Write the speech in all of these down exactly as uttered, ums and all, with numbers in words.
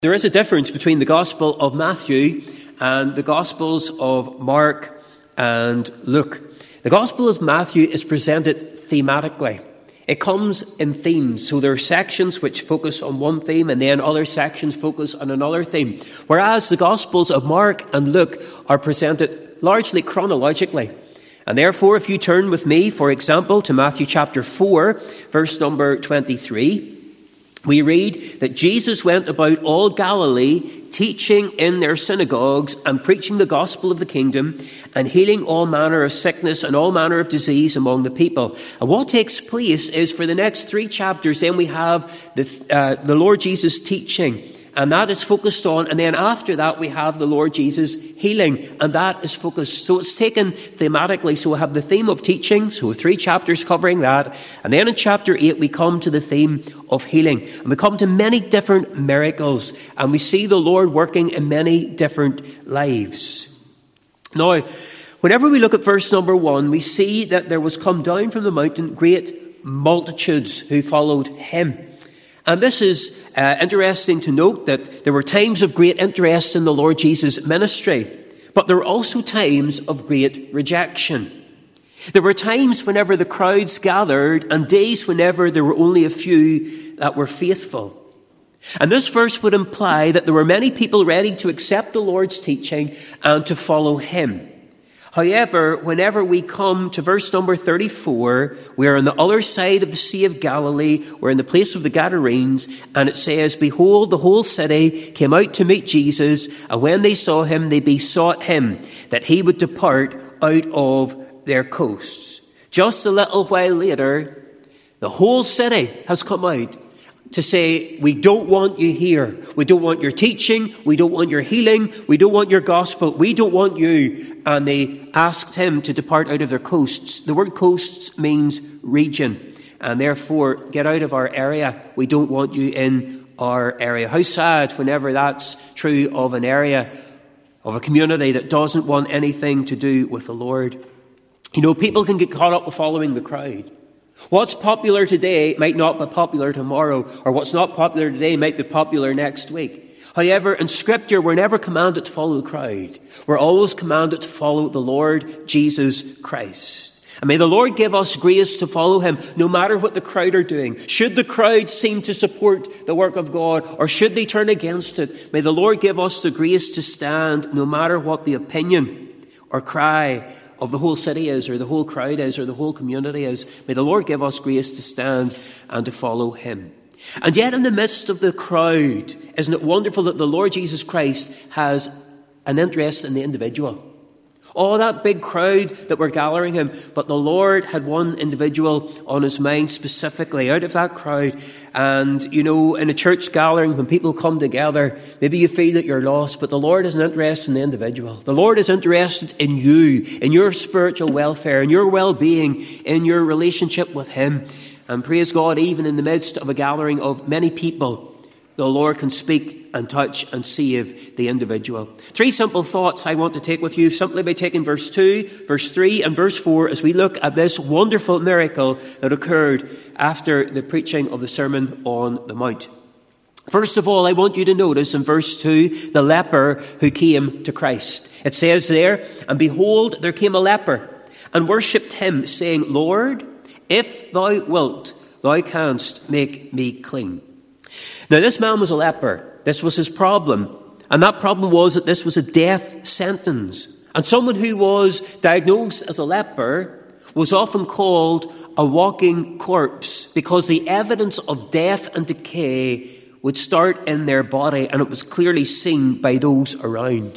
There is a difference between the Gospel of Matthew and the Gospels of Mark and Luke. The Gospel of Matthew is presented thematically. It comes in themes, so there are sections which focus on one theme and then other sections focus on another theme. Whereas the Gospels of Mark and Luke are presented largely chronologically. And therefore, if you turn with me, for example, to Matthew chapter four, verse number twenty-three, we read that Jesus went about all Galilee, teaching in their synagogues and preaching the gospel of the kingdom and healing all manner of sickness and all manner of disease among the people. And what takes place is for the next three chapters, then we have the, uh, the Lord Jesus teaching. And that is focused on, and then after that we have the Lord Jesus healing, and that is focused. So it's taken thematically. So we have the theme of teaching, so three chapters covering that. And then in chapter eight we come to the theme of healing. And we come to many different miracles, and we see the Lord working in many different lives. Now, whenever we look at verse number one, we see that there was come down from the mountain great multitudes who followed him. And this is uh, interesting to note that there were times of great interest in the Lord Jesus' ministry, but there were also times of great rejection. There were times whenever the crowds gathered and days whenever there were only a few that were faithful. And this verse would imply that there were many people ready to accept the Lord's teaching and to follow him. However, whenever we come to verse number thirty-four, we are on the other side of the Sea of Galilee. We're in the place of the Gadarenes, and it says, "Behold, the whole city came out to meet Jesus, and when they saw him, they besought him that he would depart out of their coasts." Just a little while later, the whole city has come out to say, "We don't want you here. We don't want your teaching. We don't want your healing. We don't want your gospel. We don't want you." And they asked him to depart out of their coasts. The word coasts means region. And therefore, get out of our area. We don't want you in our area. How sad whenever that's true of an area, of a community that doesn't want anything to do with the Lord. You know, people can get caught up with following the crowd. What's popular today might not be popular tomorrow, or what's not popular today might be popular next week. However, in Scripture, we're never commanded to follow the crowd. We're always commanded to follow the Lord Jesus Christ. And may the Lord give us grace to follow him, no matter what the crowd are doing. Should the crowd seem to support the work of God, or should they turn against it, may the Lord give us the grace to stand, no matter what the opinion or cry of the whole city is, or the whole crowd is, or the whole community is. May the Lord give us grace to stand and to follow him. And yet in the midst of the crowd, isn't it wonderful that the Lord Jesus Christ has an interest in the individual? Oh, that big crowd that were gathering him, but the Lord had one individual on his mind specifically out of that crowd. And, you know, in a church gathering, when people come together, maybe you feel that you're lost, but the Lord isn't interested in the individual. The Lord is interested in you, in your spiritual welfare, in your well-being, in your relationship with him. And praise God, even in the midst of a gathering of many people, the Lord can speak and touch and save the individual. Three simple thoughts I want to take with you simply by taking verse two, verse three and verse four as we look at this wonderful miracle that occurred after the preaching of the Sermon on the Mount. First of all, I want you to notice in verse two, the leper who came to Christ. It says there, "And behold, there came a leper and worshipped him, saying, Lord, if thou wilt, thou canst make me clean." Now, this man was a leper. This was his problem. And that problem was that this was a death sentence. And someone who was diagnosed as a leper was often called a walking corpse because the evidence of death and decay would start in their body, and it was clearly seen by those around.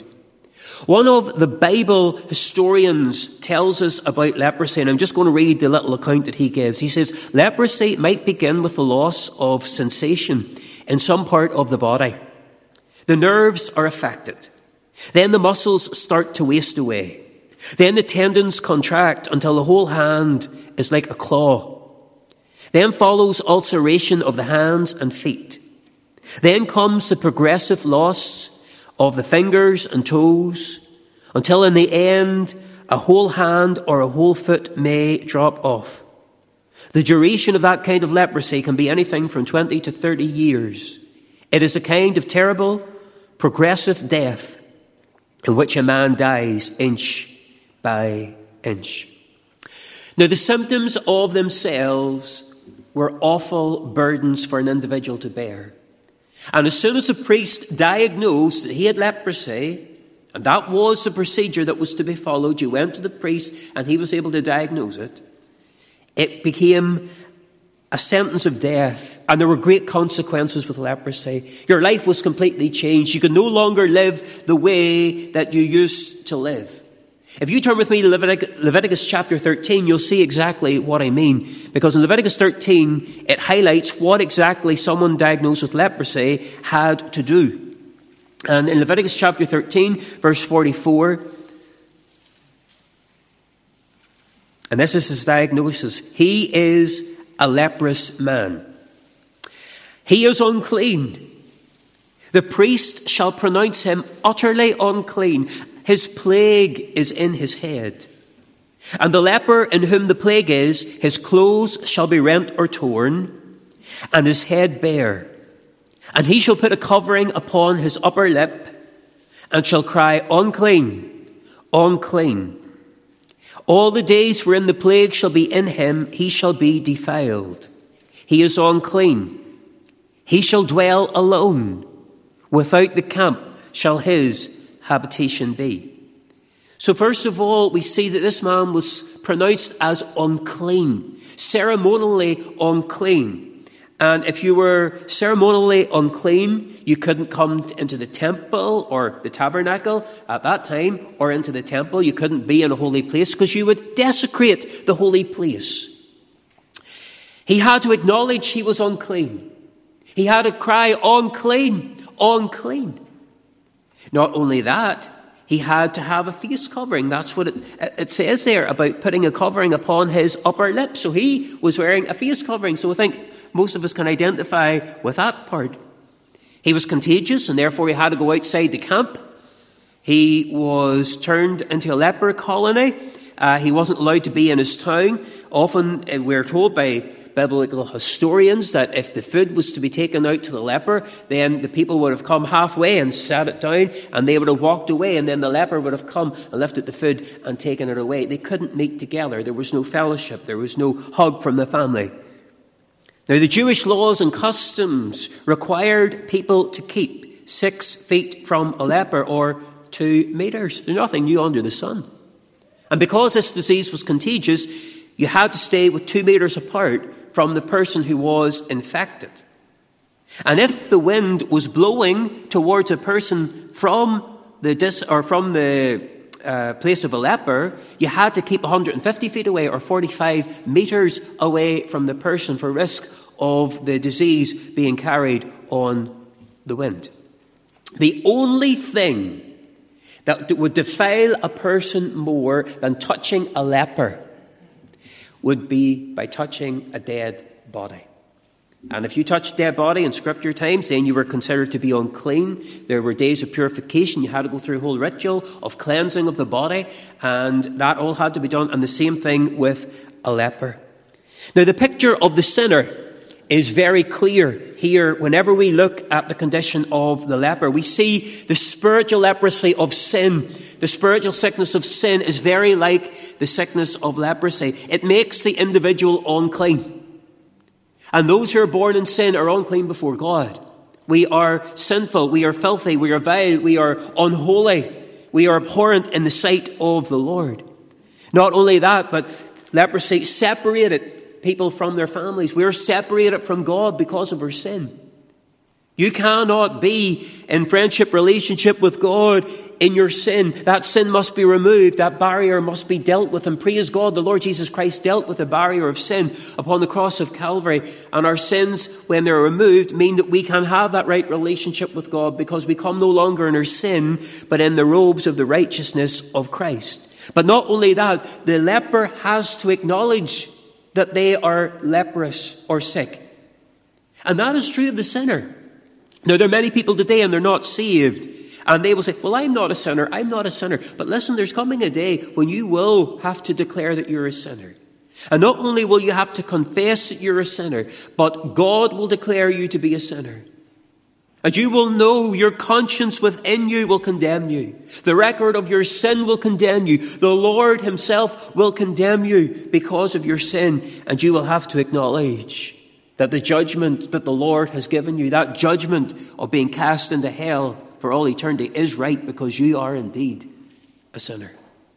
One of the Bible historians tells us about leprosy, and I'm just going to read the little account that he gives. He says, leprosy might begin with the loss of sensation in some part of the body. The nerves are affected. Then the muscles start to waste away. Then the tendons contract until the whole hand is like a claw. Then follows ulceration of the hands and feet. Then comes the progressive loss of the fingers and toes, until in the end, a whole hand or a whole foot may drop off. The duration of that kind of leprosy can be anything from twenty to thirty years. It is a kind of terrible, progressive death in which a man dies inch by inch. Now, the symptoms of themselves were awful burdens for an individual to bear. And as soon as the priest diagnosed that he had leprosy, and that was the procedure that was to be followed, you went to the priest and he was able to diagnose it, it became a sentence of death, and there were great consequences with leprosy. Your life was completely changed. You could no longer live the way that you used to live. If you turn with me to Levitic- Leviticus chapter thirteen, you'll see exactly what I mean. Because in Leviticus thirteen, it highlights what exactly someone diagnosed with leprosy had to do. And in Leviticus chapter thirteen, verse forty-four, and this is his diagnosis. He is a leprous man. He is unclean. The priest shall pronounce him utterly unclean. His plague is in his head. And the leper in whom the plague is, his clothes shall be rent or torn, and his head bare. And he shall put a covering upon his upper lip, and shall cry, unclean, unclean. All the days wherein the plague shall be in him, he shall be defiled. He is unclean. He shall dwell alone. Without the camp shall his habitation be. So first of all, we see that this man was pronounced as unclean, ceremonially unclean. And if you were ceremonially unclean, you couldn't come into the temple or the tabernacle at that time, or into the temple. You couldn't be in a holy place because you would desecrate the holy place. He had to acknowledge he was unclean. He had to cry, unclean, unclean. Not only that, he had to have a face covering. That's what it, it says there about putting a covering upon his upper lip. So he was wearing a face covering. So I think most of us can identify with that part. He was contagious, and therefore he had to go outside the camp. He was turned into a leper colony. Uh, he wasn't allowed to be in his town. Often uh, we're told by biblical historians that if the food was to be taken out to the leper, then the people would have come halfway and sat it down, and they would have walked away, and then the leper would have come and lifted the food and taken it away. They couldn't meet together. There was no fellowship. There was no hug from the family. Now, the Jewish laws and customs required people to keep six feet from a leper, or two meters. There's nothing new under the sun. And because this disease was contagious, you had to stay with two meters apart from the person who was infected. And if the wind was blowing towards a person from the dis, or from the uh, place of a leper, you had to keep one hundred fifty feet away, or forty-five meters away from the person, for risk of the disease being carried on the wind. The only thing that would defile a person more than touching a leper would be by touching a dead body. And if you touched a dead body in Scripture times, then you were considered to be unclean. There were days of purification. You had to go through a whole ritual of cleansing of the body, and that all had to be done. And the same thing with a leper. Now, the picture of the sinner is very clear here. Whenever we look at the condition of the leper, we see the spiritual leprosy of sin. The spiritual sickness of sin is very like the sickness of leprosy. It makes the individual unclean. And those who are born in sin are unclean before God. We are sinful, we are filthy, we are vile, we are unholy, we are abhorrent in the sight of the Lord. Not only that, but leprosy separated people from their families. We are separated from God because of our sin. You cannot be in friendship relationship with God in your sin. That sin must be removed. That barrier must be dealt with. And praise God, the Lord Jesus Christ dealt with the barrier of sin upon the cross of Calvary. And our sins, when they're removed, mean that we can have that right relationship with God, because we come no longer in our sin, but in the robes of the righteousness of Christ. But not only that, the leper has to acknowledge that they are leprous or sick. And that is true of the sinner. Now, there are many people today and they're not saved. And they will say, well, I'm not a sinner. I'm not a sinner. But listen, there's coming a day when you will have to declare that you're a sinner. And not only will you have to confess that you're a sinner, but God will declare you to be a sinner. And you will know, your conscience within you will condemn you. The record of your sin will condemn you. The Lord himself will condemn you because of your sin. And you will have to acknowledge that the judgment that the Lord has given you, that judgment of being cast into hell for all eternity, is right, because you are indeed a sinner.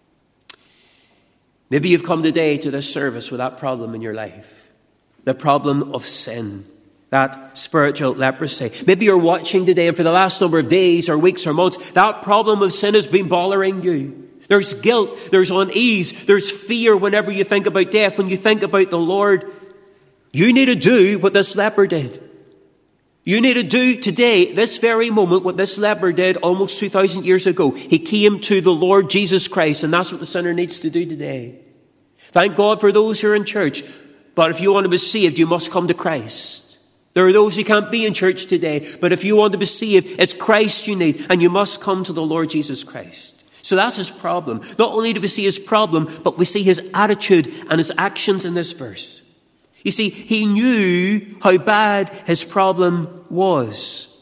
Maybe you've come today to this service with that problem in your life. The problem of sin. That spiritual leprosy. Maybe you're watching today, and for the last number of days or weeks or months, that problem of sin has been bothering you. There's guilt, there's unease, there's fear whenever you think about death, when you think about the Lord. You need to do what this leper did. You need to do today, this very moment, what this leper did almost two thousand years ago. He came to the Lord Jesus Christ, and that's what the sinner needs to do today. Thank God for those who are in church. But if you want to be saved, you must come to Christ. There are those who can't be in church today, but if you want to be saved, it's Christ you need, and you must come to the Lord Jesus Christ. So that's his problem. Not only do we see his problem, but we see his attitude and his actions in this verse. You see, he knew how bad his problem was.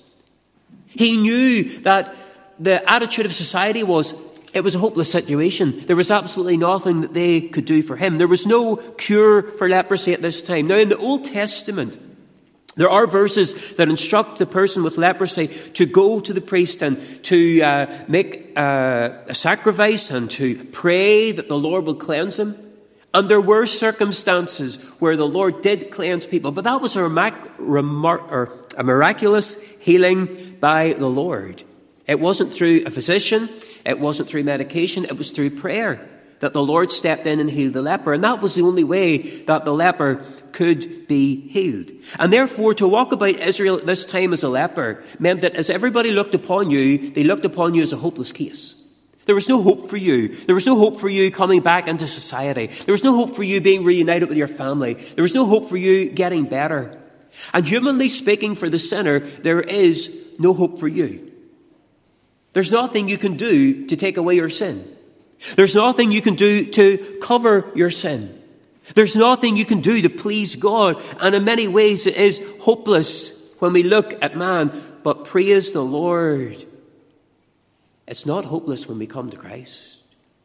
He knew that the attitude of society was, it was a hopeless situation. There was absolutely nothing that they could do for him. There was no cure for leprosy at this time. Now, in the Old Testament, there are verses that instruct the person with leprosy to go to the priest and to uh, make uh, a sacrifice and to pray that the Lord will cleanse him. And there were circumstances where the Lord did cleanse people, but that was a, remar- remar- or a miraculous healing by the Lord. It wasn't through a physician, it wasn't through medication, it was through prayer that the Lord stepped in and healed the leper. And that was the only way that the leper could be healed. And therefore, to walk about Israel at this time as a leper meant that as everybody looked upon you, they looked upon you as a hopeless case. There was no hope for you. There was no hope for you coming back into society. There was no hope for you being reunited with your family. There was no hope for you getting better. And humanly speaking, for the sinner, there is no hope for you. There's nothing you can do to take away your sin. There's nothing you can do to cover your sin. There's nothing you can do to please God. And in many ways it is hopeless when we look at man. But praise the Lord, it's not hopeless when we come to Christ.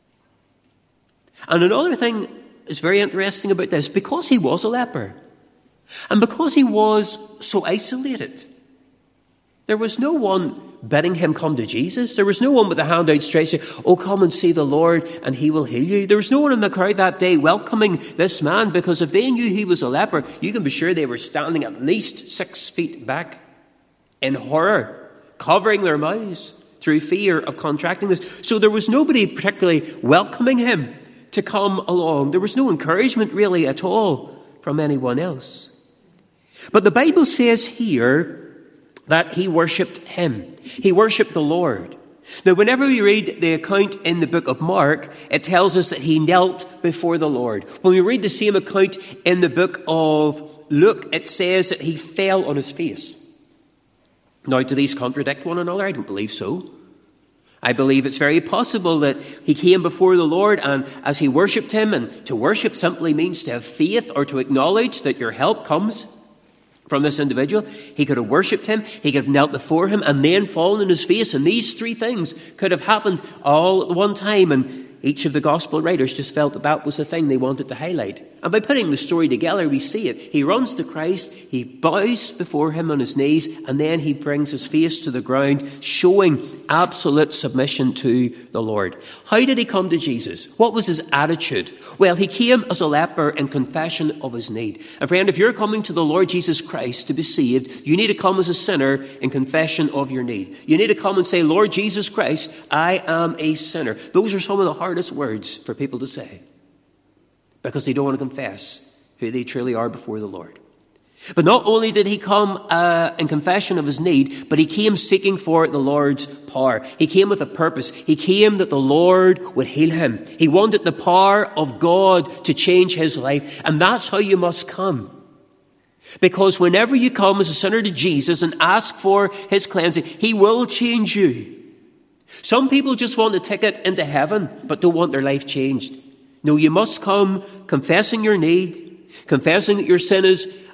And another thing is very interesting about this, because he was a leper, and because he was so isolated, there was no one bidding him come to Jesus. There was no one with a hand outstretched saying, oh, come and see the Lord and he will heal you. There was no one in the crowd that day welcoming this man, because if they knew he was a leper, you can be sure they were standing at least six feet back in horror, covering their mouths through fear of contracting this. So there was nobody particularly welcoming him to come along. There was no encouragement really at all from anyone else. But the Bible says here that he worshipped him. He worshipped the Lord. Now, whenever we read the account in the book of Mark, it tells us that he knelt before the Lord. When we read the same account in the book of Luke, it says that he fell on his face. Now, do these contradict one another? I don't believe so. I believe it's very possible that he came before the Lord, and as he worshipped him, and to worship simply means to have faith or to acknowledge that your help comes from this individual. He could have worshipped him, he could have knelt before him, and then fallen on his face. And these three things could have happened all at one time. And each of the gospel writers just felt that that was the thing they wanted to highlight. And by putting the story together, we see it. He runs to Christ, he bows before him on his knees, and then he brings his face to the ground, showing absolute submission to the Lord. How did he come to Jesus? What was his attitude? Well, he came as a leper in confession of his need. And friend, if you're coming to the Lord Jesus Christ to be saved, you need to come as a sinner in confession of your need. You need to come and say, Lord Jesus Christ, I am a sinner. Those are some of the hardest words for people to say, because they don't want to confess who they truly are before the Lord. But not only did he come uh, in confession of his need, but he came seeking for the Lord's power. He came with a purpose. He came that the Lord would heal him. He wanted the power of God to change his life. And that's how you must come. Because whenever you come as a sinner to Jesus and ask for his cleansing, he will change you. Some people just want a ticket into heaven, but don't want their life changed. No, you must come confessing your need, confessing that your sin is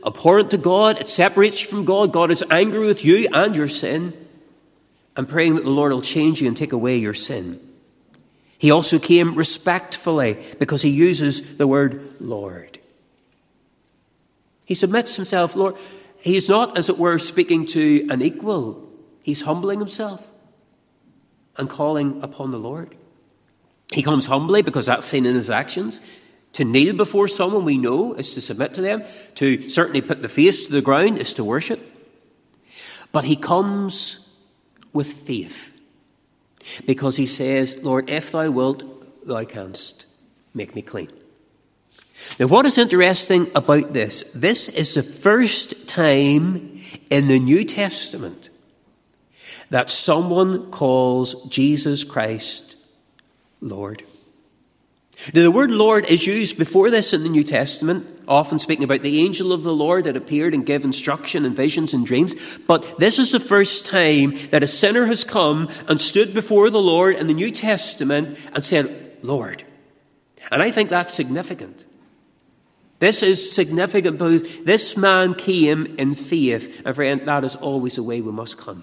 abhorrent to God. It separates you from God. God is angry with you and your sin. And praying that the Lord will change you and take away your sin. He also came respectfully because he uses the word Lord. He submits himself, Lord. He is not, as it were, speaking to an equal. He's humbling himself and calling upon the Lord. He comes humbly because that's seen in his actions. To kneel before someone we know is to submit to them. To certainly put the face to the ground is to worship. But he comes with faith, because he says, Lord, if thou wilt, thou canst make me clean. Now, what is interesting about this? This is the first time in the New Testament that someone calls Jesus Christ Lord. Now, the word Lord is used before this in the New Testament, often speaking about the angel of the Lord that appeared and gave instruction and visions and dreams. But this is the first time that a sinner has come and stood before the Lord in the New Testament and said, Lord. And I think that's significant. This is significant because this man came in faith. And friend, that is always the way we must come.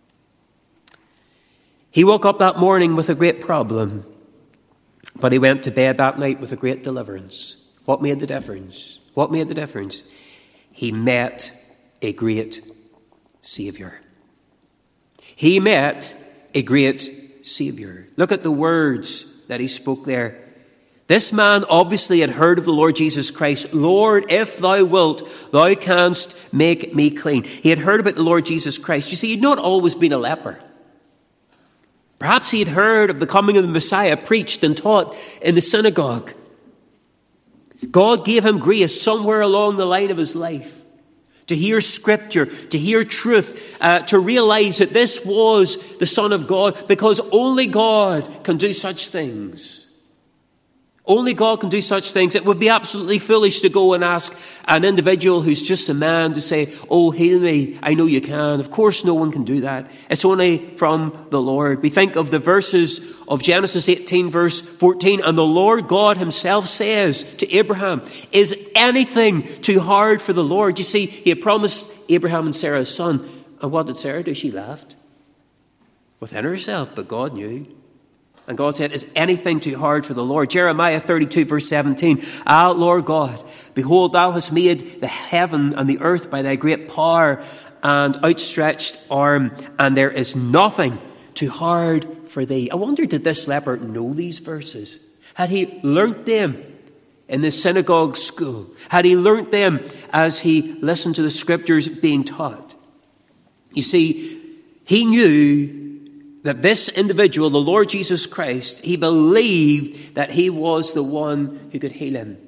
He woke up that morning with a great problem. But he went to bed that night with a great deliverance. What made the difference? What made the difference? He met a great Saviour. He met a great Saviour. Look at the words that he spoke there. This man obviously had heard of the Lord Jesus Christ. Lord, if thou wilt, thou canst make me clean. He had heard about the Lord Jesus Christ. You see, he'd not always been a leper. Perhaps he had heard of the coming of the Messiah preached and taught in the synagogue. God gave him grace somewhere along the line of his life to hear scripture, to hear truth, uh, to realize that this was the Son of God, because only God can do such things. Only God can do such things. It would be absolutely foolish to go and ask an individual who's just a man to say, oh, heal me. I know you can. Of course, no one can do that. It's only from the Lord. We think of the verses of Genesis eighteen, verse fourteen. And the Lord God himself says to Abraham, is anything too hard for the Lord? You see, he had promised Abraham and Sarah a son. And what did Sarah do? She laughed within herself, but God knew. And God said, is anything too hard for the Lord? Jeremiah thirty-two, verse seventeen. Ah, Lord God, behold, thou hast made the heaven and the earth by thy great power and outstretched arm, and there is nothing too hard for thee. I wonder, did this leper know these verses? Had he learnt them in the synagogue school? Had he learnt them as he listened to the scriptures being taught? You see, he knew that this individual, the Lord Jesus Christ, he believed that he was the one who could heal him.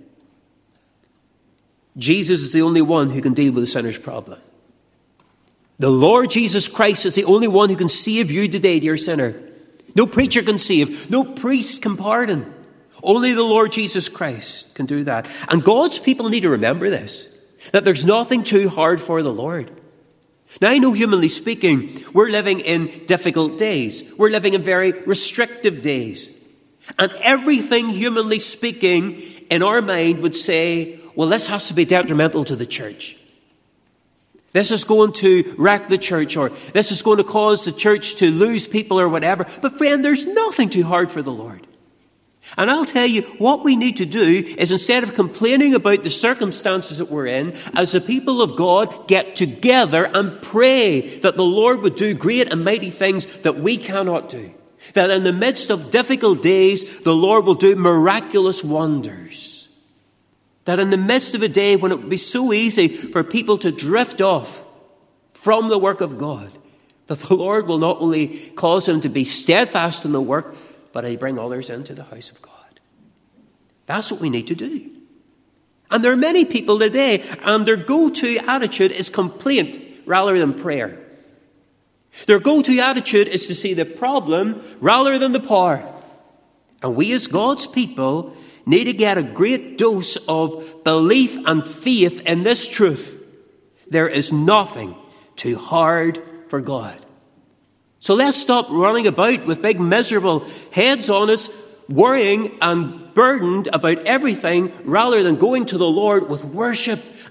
Jesus is the only one who can deal with the sinner's problem. The Lord Jesus Christ is the only one who can save you today, dear sinner. No preacher can save. No priest can pardon. Only the Lord Jesus Christ can do that. And God's people need to remember this, that there's nothing too hard for the Lord. Now, I know, humanly speaking, we're living in difficult days. We're living in very restrictive days. And everything, humanly speaking, in our mind would say, well, this has to be detrimental to the church. This is going to wreck the church, or this is going to cause the church to lose people or whatever. But friend, there's nothing too hard for the Lord. And I'll tell you, what we need to do is, instead of complaining about the circumstances that we're in, as the people of God, get together and pray that the Lord would do great and mighty things that we cannot do. That in the midst of difficult days, the Lord will do miraculous wonders. That in the midst of a day when it would be so easy for people to drift off from the work of God, that the Lord will not only cause them to be steadfast in the work, but I bring others into the house of God. That's what we need to do. And there are many people today, and their go-to attitude is complaint rather than prayer. Their go-to attitude is to see the problem rather than the power. And we as God's people need to get a great dose of belief and faith in this truth. There is nothing too hard for God. So let's stop running about with big miserable heads on us, worrying and burdened about everything, rather than going to the Lord with worship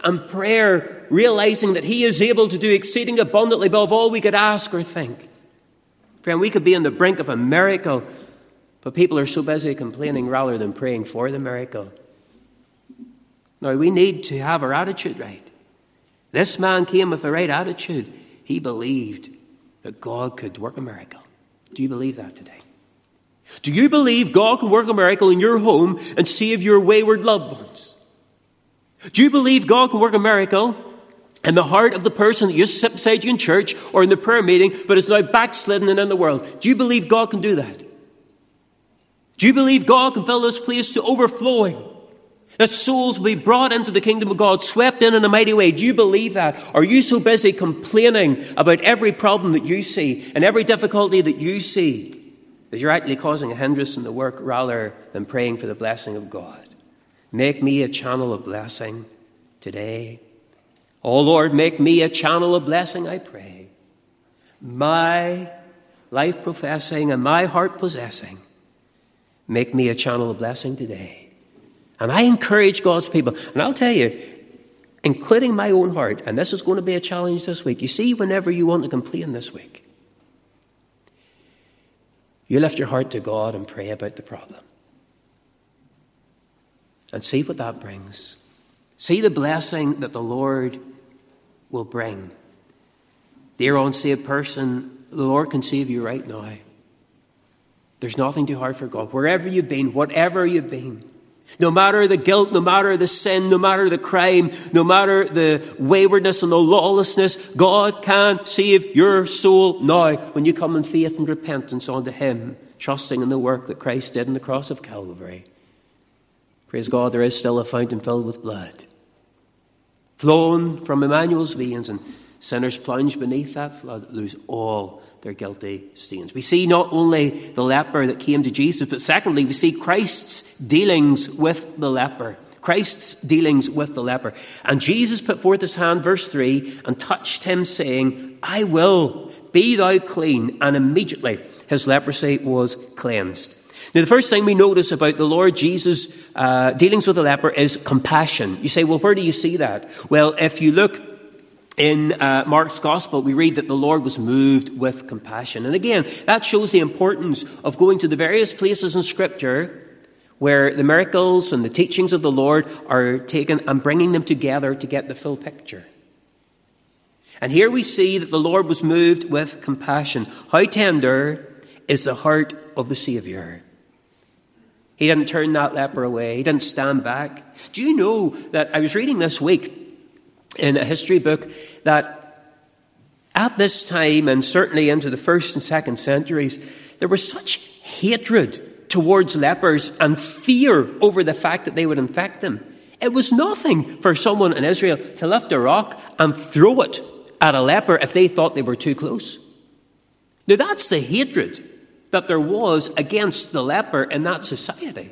and prayer, realizing that he is able to do exceeding abundantly above all we could ask or think. Friend, we could be on the brink of a miracle, but people are so busy complaining rather than praying for the miracle. Now, we need to have our attitude right. This man came with the right attitude. He believed that God could work a miracle. Do you believe that today? Do you believe God can work a miracle in your home and save your wayward loved ones? Do you believe God can work a miracle in the heart of the person that used to sit beside you in church or in the prayer meeting but is now backslidden and in the world? Do you believe God can do that? Do you believe God can fill this place to overflowing? That souls will be brought into the kingdom of God, swept in in a mighty way. Do you believe that? Or are you so busy complaining about every problem that you see and every difficulty that you see that you're actually causing a hindrance in the work rather than praying for the blessing of God? Make me a channel of blessing today. Oh Lord, make me a channel of blessing, I pray. My life professing and my heart possessing, make me a channel of blessing today. And I encourage God's people, and I'll tell you, including my own heart, and this is going to be a challenge this week. You see, whenever you want to complain this week, you lift your heart to God and pray about the problem. And see what that brings. See the blessing that the Lord will bring. Dear unsaved person, the Lord can save you right now. There's nothing too hard for God. Wherever you've been, whatever you've been, no matter the guilt, no matter the sin, no matter the crime, no matter the waywardness and the lawlessness, God can save your soul now when you come in faith and repentance unto him, trusting in the work that Christ did on the cross of Calvary. Praise God, there is still a fountain filled with blood, flowing from Emmanuel's veins, and sinners plunged beneath that flood lose all their guilty stains. We see not only the leper that came to Jesus, but secondly, we see Christ's dealings with the leper. Christ's dealings with the leper. And Jesus put forth his hand, verse three, and touched him, saying, I will, be thou clean. And immediately his leprosy was cleansed. Now, the first thing we notice about the Lord Jesus' uh, dealings with the leper is compassion. You say, well, where do you see that? Well, if you look in uh, Mark's Gospel, we read that the Lord was moved with compassion. And again, that shows the importance of going to the various places in Scripture where the miracles and the teachings of the Lord are taken and bringing them together to get the full picture. And here we see that the Lord was moved with compassion. How tender is the heart of the Saviour. He didn't turn that leper away. He didn't stand back. Do you know that I was reading this week in a history book that at this time, and certainly into the first and second centuries, there was such hatred towards lepers and fear over the fact that they would infect them. It was nothing for someone in Israel to lift a rock and throw it at a leper if they thought they were too close. Now that's the hatred that there was against the leper in that society.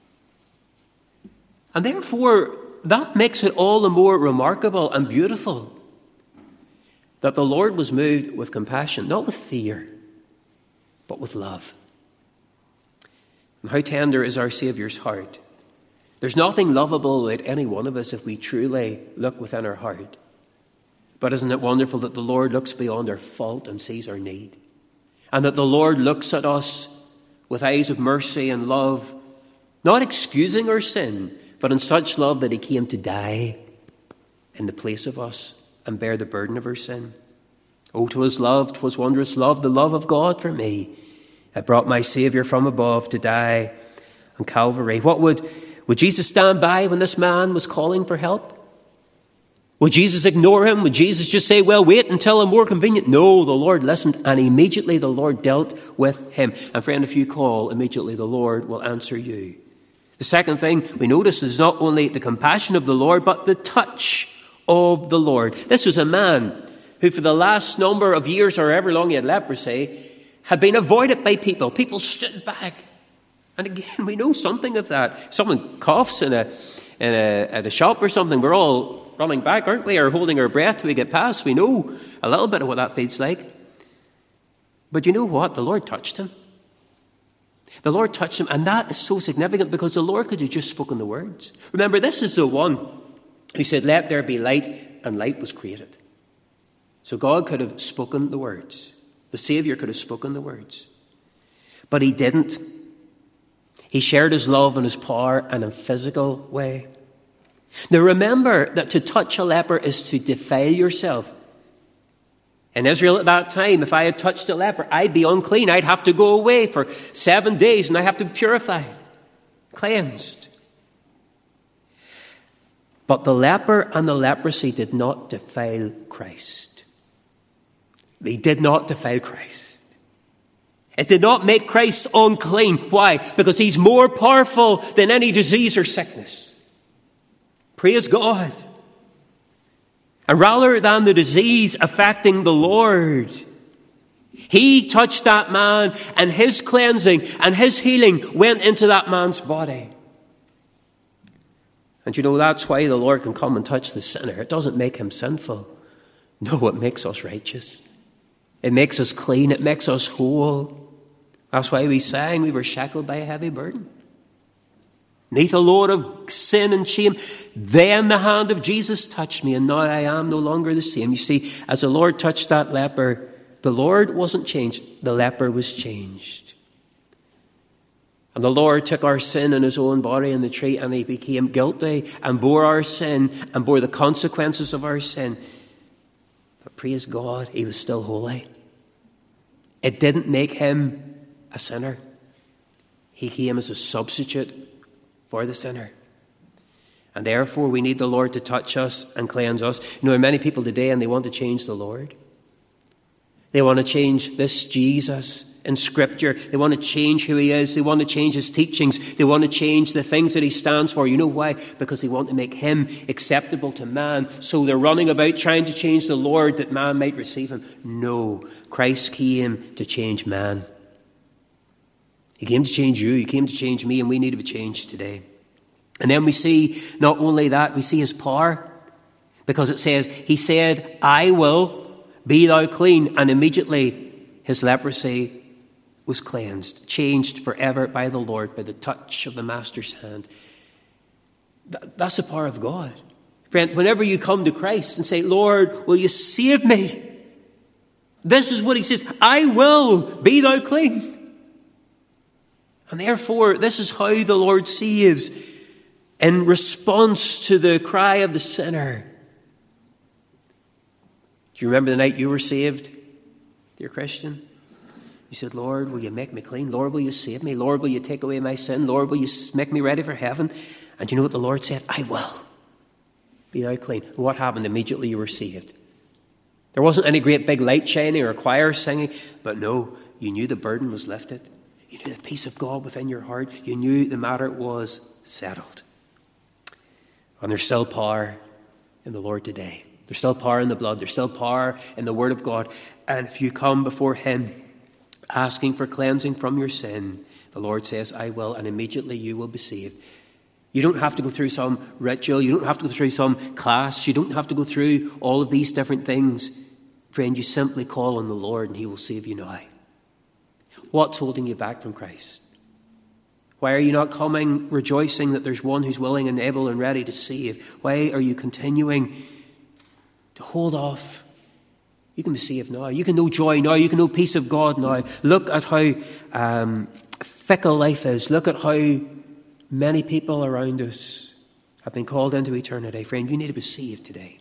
And therefore, that makes it all the more remarkable and beautiful that the Lord was moved with compassion, not with fear, but with love. And how tender is our Saviour's heart. There's nothing lovable about any one of us if we truly look within our heart. But isn't it wonderful that the Lord looks beyond our fault and sees our need? And that the Lord looks at us with eyes of mercy and love, not excusing our sin, but in such love that he came to die in the place of us and bear the burden of our sin. Oh, 'twas love, 'twas wondrous love, the love of God for me, that brought my Saviour from above to die on Calvary. What would, would Jesus stand by when this man was calling for help? Would Jesus ignore him? Would Jesus just say, well, wait until I'm more convenient? No, the Lord listened, and immediately the Lord dealt with him. And friend, if you call, immediately the Lord will answer you. The second thing we notice is not only the compassion of the Lord, but the touch of the Lord. This was a man who for the last number of years, or however long he had leprosy, had been avoided by people. People stood back. And again, we know something of that. If someone coughs in a, in a, at a shop or something, we're all running back, aren't we? Or holding our breath till we get past. We know a little bit of what that feels like. But you know what? The Lord touched him. The Lord touched him, and that is so significant because the Lord could have just spoken the words. Remember, this is the one He said, let there be light, and light was created. So God could have spoken the words. The Saviour could have spoken the words. But he didn't. He shared his love and his power in a physical way. Now remember that to touch a leper is to defile yourself. In Israel at that time, if I had touched a leper, I'd be unclean. I'd have to go away for seven days and I'd have to be purified, cleansed. But the leper and the leprosy did not defile Christ. They did not defile Christ. It did not make Christ unclean. Why? Because he's more powerful than any disease or sickness. Praise God. And rather than the disease affecting the Lord, he touched that man, and his cleansing and his healing went into that man's body. And you know, that's why the Lord can come and touch the sinner. It doesn't make him sinful. No, it makes us righteous. It makes us clean. It makes us whole. That's why we sang, we were shackled by a heavy burden. Neath a load of sin and shame, then the hand of Jesus touched me, and now I am no longer the same. You see, as the Lord touched that leper, the Lord wasn't changed, the leper was changed. And the Lord took our sin in his own body in the tree, and he became guilty and bore our sin and bore the consequences of our sin. But praise God, he was still holy. It didn't make him a sinner. He came as a substitute for the sinner. And therefore we need the Lord to touch us and cleanse us. You know, there are many people today and they want to change the Lord. They want to change this Jesus in Scripture. They want to change who he is. They want to change his teachings. They want to change the things that he stands for. You know why? Because they want to make him acceptable to man. So they're running about trying to change the Lord that man might receive him. No, Christ came to change man. He came to change you. He came to change me, and we need to be changed today. And then we see not only that, we see his power. Because it says, he said, I will, be thou clean. And immediately his leprosy was cleansed, changed forever by the Lord, by the touch of the Master's hand. That's the power of God. Friend, whenever you come to Christ and say, Lord, will you save me? This is what he says, I will, be thou clean. And therefore, this is how the Lord saves in response to the cry of the sinner. Do you remember the night you were saved, dear Christian? You said, Lord, will you make me clean? Lord, will you save me? Lord, will you take away my sin? Lord, will you make me ready for heaven? And you know what the Lord said? I will. Be thou clean. And what happened? Immediately you were saved. There wasn't any great big light shining or choir singing, but no, you knew the burden was lifted. You knew the peace of God within your heart. You knew the matter was settled. And there's still power in the Lord today. There's still power in the blood. There's still power in the Word of God. And if you come before him asking for cleansing from your sin, the Lord says, I will, and immediately you will be saved. You don't have to go through some ritual. You don't have to go through some class. You don't have to go through all of these different things. Friend, you simply call on the Lord and he will save you now. What's holding you back from Christ? Why are you not coming rejoicing that there's one who's willing and able and ready to save? Why are you continuing to hold off? You can be saved now. You can know joy now. You can know peace of God now. Look at how um, fickle life is. Look at how many people around us have been called into eternity. Friend, you need to be saved today.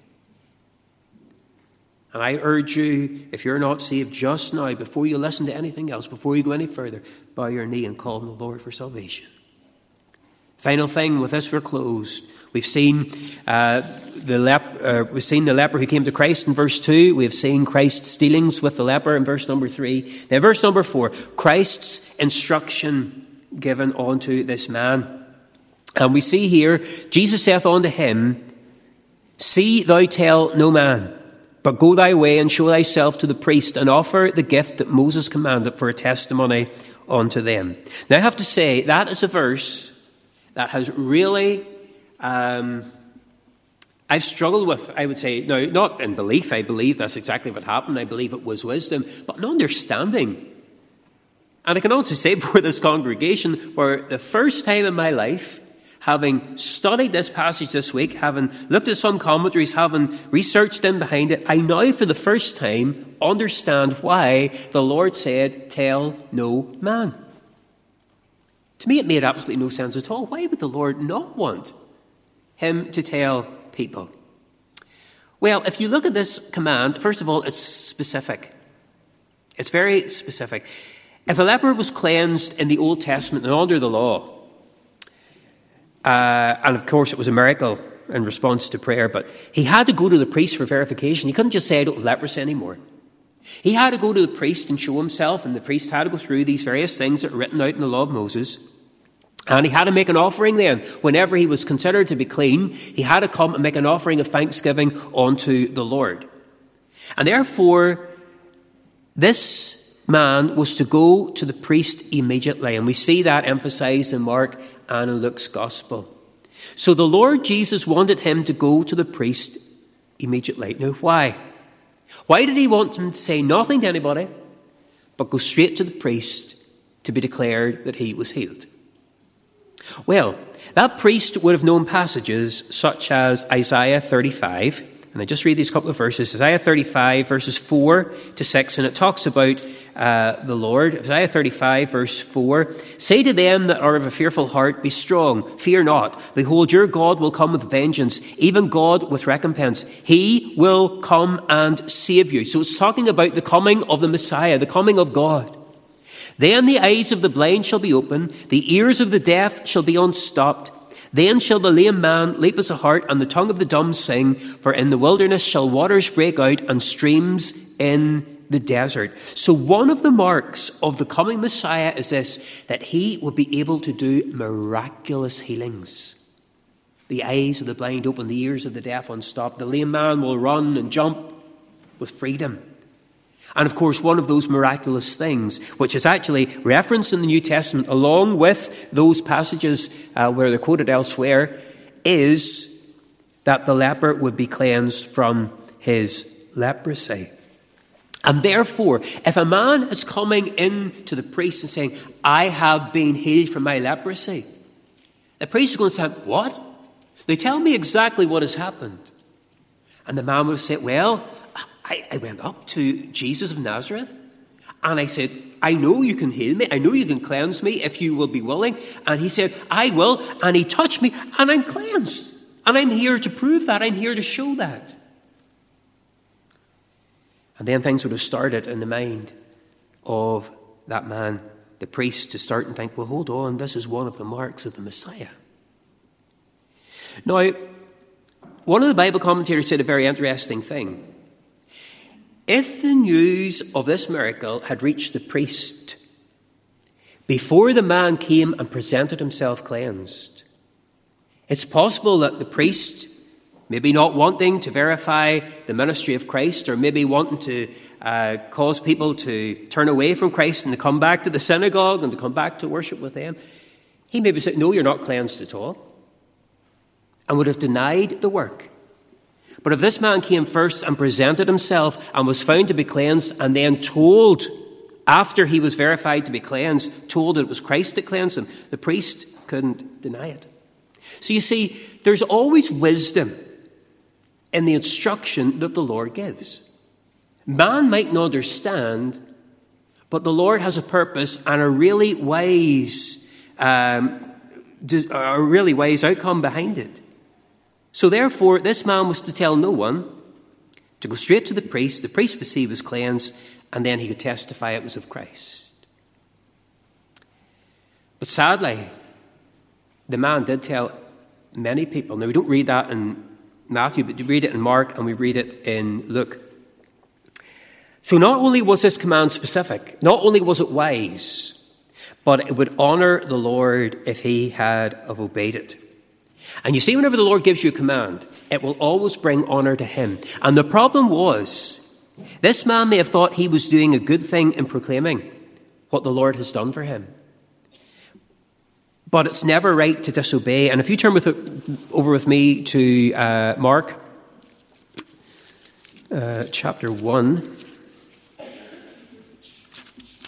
And I urge you, if you're not saved just now, before you listen to anything else, before you go any further, bow your knee and call on the Lord for salvation. Final thing, with this we're closed. We've seen uh, the lep- uh, we've seen the leper who came to Christ in verse two. We've seen Christ's dealings with the leper in verse number three. Now, verse number four, Christ's instruction given unto this man. And we see here, Jesus saith unto him, See thou tell no man, but go thy way and show thyself to the priest and offer the gift that Moses commanded for a testimony unto them. Now I have to say, that is a verse that has really, um, I've struggled with, I would say, now not in belief, I believe that's exactly what happened, I believe it was wisdom, but in understanding. And I can also say before this congregation, for the first time in my life, having studied this passage this week, having looked at some commentaries, having researched in behind it, I now for the first time understand why the Lord said, tell no man. To me, it made absolutely no sense at all. Why would the Lord not want him to tell people? Well, if you look at this command, first of all, it's specific. It's very specific. If a leper was cleansed in the Old Testament and under the law, uh, and of course it was a miracle in response to prayer, but he had to go to the priest for verification. He couldn't just say, I don't have leprosy anymore. He had to go to the priest and show himself, and the priest had to go through these various things that are written out in the law of Moses. And he had to make an offering then. Whenever he was considered to be clean, he had to come and make an offering of thanksgiving unto the Lord. And therefore, this man was to go to the priest immediately. And we see that emphasized in Mark and in Luke's gospel. So the Lord Jesus wanted him to go to the priest immediately. Now, why? Why did he want him to say nothing to anybody, but go straight to the priest to be declared that he was healed? Well, that priest would have known passages such as Isaiah thirty-five, and I just read these couple of verses. Isaiah thirty-five, verses four to six, and it talks about uh, the Lord. Isaiah thirty-five, verse four, say to them that are of a fearful heart, be strong, fear not. Behold, your God will come with vengeance, even God with recompense. He will come and save you. So it's talking about the coming of the Messiah, the coming of God. Then the eyes of the blind shall be opened, the ears of the deaf shall be unstopped. Then shall the lame man leap as a hart, and the tongue of the dumb sing. For in the wilderness shall waters break out, and streams in the desert. So one of the marks of the coming Messiah is this, that he will be able to do miraculous healings. The eyes of the blind open, the ears of the deaf unstopped. The lame man will run and jump with freedom. And of course, one of those miraculous things, which is actually referenced in the New Testament along with those passages uh, where they're quoted elsewhere, is that the leper would be cleansed from his leprosy. And therefore, if a man is coming in to the priest and saying, I have been healed from my leprosy, the priest is going to say, what? They tell me exactly what has happened. And the man will say, well, I, I went up to Jesus of Nazareth and I said, I know you can heal me. I know you can cleanse me if you will be willing. And he said, I will. And he touched me and I'm cleansed. And I'm here to prove that. I'm here to show that. And then things would have started in the mind of that man, the priest, to start and think, well, hold on, this is one of the marks of the Messiah. Now, one of the Bible commentators said a very interesting thing. If the news of this miracle had reached the priest before the man came and presented himself cleansed, it's possible that the priest, maybe not wanting to verify the ministry of Christ, or maybe wanting to uh, cause people to turn away from Christ and to come back to the synagogue and to come back to worship with them, he maybe said, no, you're not cleansed at all, and would have denied the work. But if this man came first and presented himself and was found to be cleansed, and then told, after he was verified to be cleansed, told that it was Christ that cleansed him, the priest couldn't deny it. So you see, there's always wisdom in the instruction that the Lord gives. Man might not understand, but the Lord has a purpose and a really wise, um, a really wise outcome behind it. So therefore, this man was to tell no one, to go straight to the priest. The priest would see he was cleansed, and then he could testify it was of Christ. But sadly, the man did tell many people. Now, we don't read that in Matthew, but we read it in Mark and we read it in Luke. So not only was this command specific, not only was it wise, but it would honour the Lord if he had have obeyed it. And you see, whenever the Lord gives you a command, it will always bring honour to him. And the problem was, this man may have thought he was doing a good thing in proclaiming what the Lord has done for him. But it's never right to disobey. And if you turn with it, over with me to uh, Mark uh, chapter one.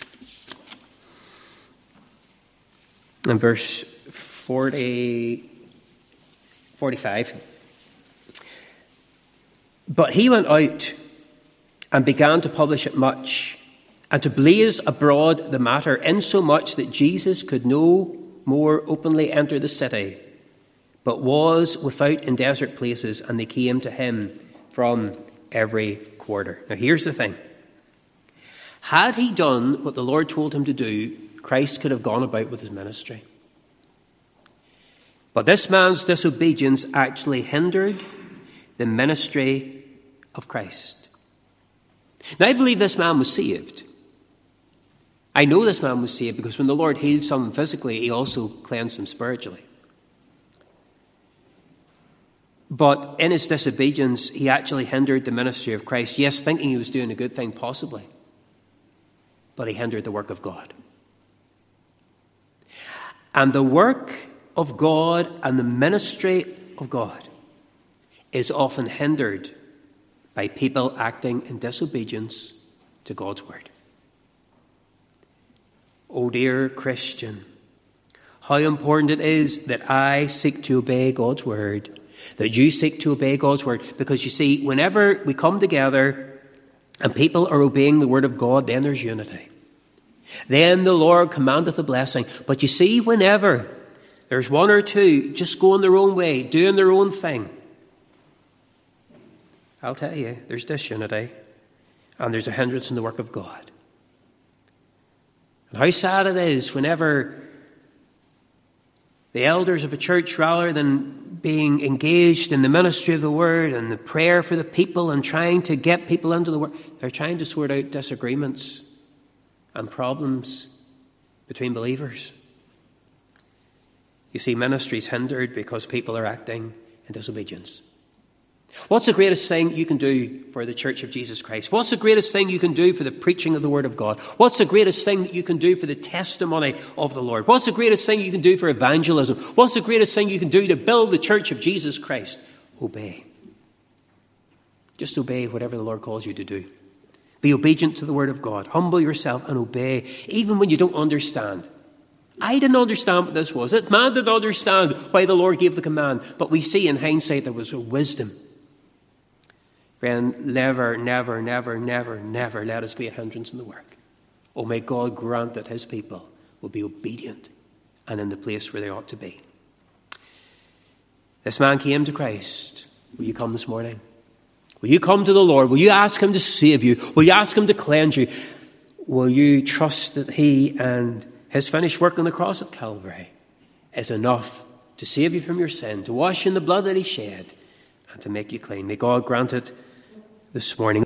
And verse forty... forty-five. But he went out and began to publish it much, and to blaze abroad the matter, insomuch that Jesus could no more openly enter the city, but was without in desert places, and they came to him from every quarter. Now here's the thing. Had he done what the Lord told him to do, Christ could have gone about with his ministry. But this man's disobedience actually hindered the ministry of Christ. Now I believe this man was saved. I know this man was saved because when the Lord healed someone physically, he also cleansed them spiritually. But in his disobedience, he actually hindered the ministry of Christ. Yes, thinking he was doing a good thing, possibly. But he hindered the work of God. And the work of God and the ministry of God is often hindered by people acting in disobedience to God's word. Oh dear Christian, how important it is that I seek to obey God's word, that you seek to obey God's word. Because you see, whenever we come together and people are obeying the word of God, then there's unity. Then the Lord commandeth a blessing. But you see, whenever there's one or two just going their own way, doing their own thing, I'll tell you, there's disunity and there's a hindrance in the work of God. And how sad it is whenever the elders of a church, rather than being engaged in the ministry of the word and the prayer for the people and trying to get people into the word, they're trying to sort out disagreements and problems between believers. You see, ministry is hindered because people are acting in disobedience. What's the greatest thing you can do for the Church of Jesus Christ? What's the greatest thing you can do for the preaching of the Word of God? What's the greatest thing that you can do for the testimony of the Lord? What's the greatest thing you can do for evangelism? What's the greatest thing you can do to build the Church of Jesus Christ? Obey. Just obey whatever the Lord calls you to do. Be obedient to the Word of God. Humble yourself and obey, even when you don't understand. I didn't understand what this was. This man didn't understand why the Lord gave the command. But we see in hindsight there was a wisdom. Friend, never, never, never, never, never let us be a hindrance in the work. Oh, may God grant that his people will be obedient and in the place where they ought to be. This man came to Christ. Will you come this morning? Will you come to the Lord? Will you ask him to save you? Will you ask him to cleanse you? Will you trust that he and his finished work on the cross of Calvary is enough to save you from your sin, to wash in the blood that he shed, and to make you clean? May God grant it this morning.